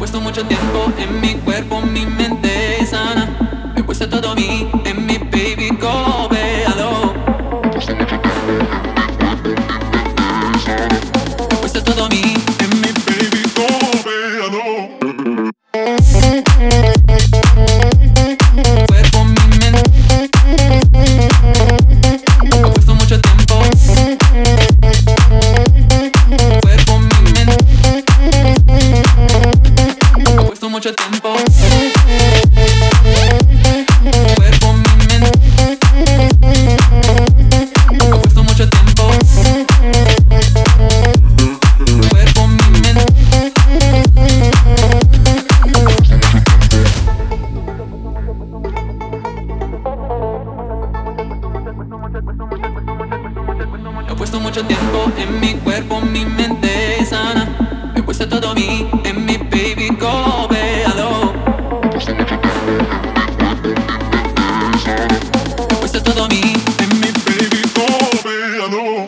puesto mucho tiempo en mi cuerpo, mi mente sana. He puesto todo mí en mi baby, go, véalo. He puesto todo mí en mi baby, go, véalo. Cuerpo, mi mente. He puesto mucho tiempo. Cuerpo, mi mente. He puesto mucho tiempo. Cuerpo, mi mente. He puesto mucho tiempo. Cuerpo, mi mente. He puesto mucho tiempo en mi cuerpo, mi mente sana. He puesto todo mí en mi baby, go, véalo. He puesto todo mí en mi baby, go, véalo.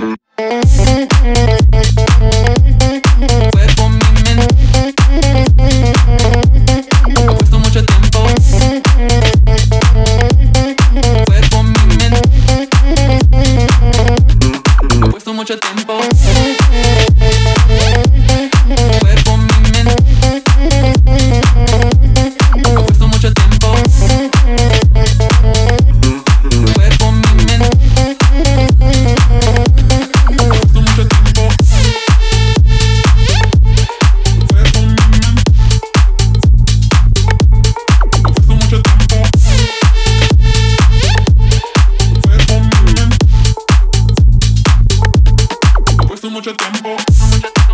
Cuerpo, mi mente. He puesto mucho tiempo. Cuerpo, mi mente. He puesto mucho tiempo. Cuerpo, mi mente. He puesto mucho tiempo. Cuerpo, mi mente. He puesto mucho tiempo. Cuerpo, mi mente. He puesto mucho tiempo. Cuerpo, mi mente. He puesto mucho tiempo.